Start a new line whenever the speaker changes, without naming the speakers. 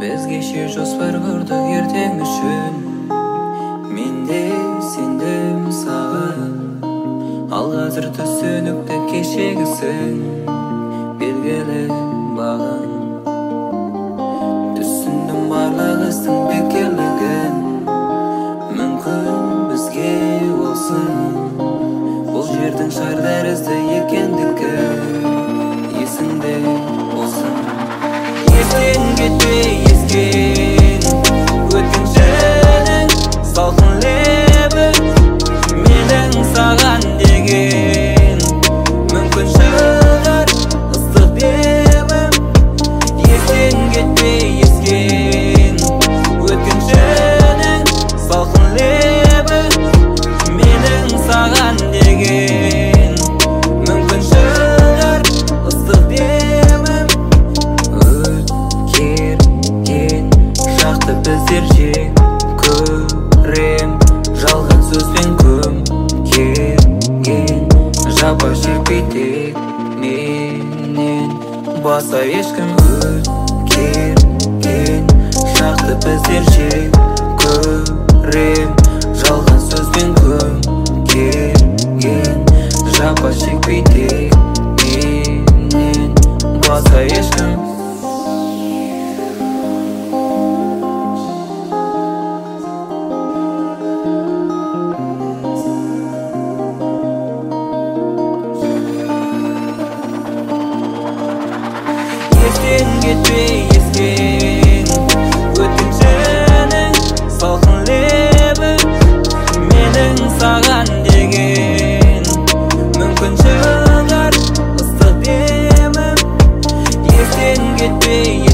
Biz kеше жоспар құрдық ертең үшін. Мен де сендім саған, ал қазір түсінікті кешегісің. Белгілі бағын түсіндім барлық істің бекерлігін. Мүмкін бізге болсын бұл жердің шар тәрізді екендігі. Есіңде болсын, естен кетпей ескен өткіншінің салқын лебі. Менің саған деген мүмкін шығар ыстық демім. Естен кетпей ескен өткіншінің салқын лебі. Менің саған деген мүмкін шығар ыстық демім. Өткерген шақты біздер жек көрем, жалған сөзбен көмкерген жапа шекпей тек менен баса ешкім. Өткерген шақты біздер жек көрем, жалған сөзбен көмкерген жапа шекпей тек менен баса ешкім. Естен кетпей ескен өткіншінің салқын лебі. Менің саған деген мүмкін шығар ыстық демім. Естен кетпей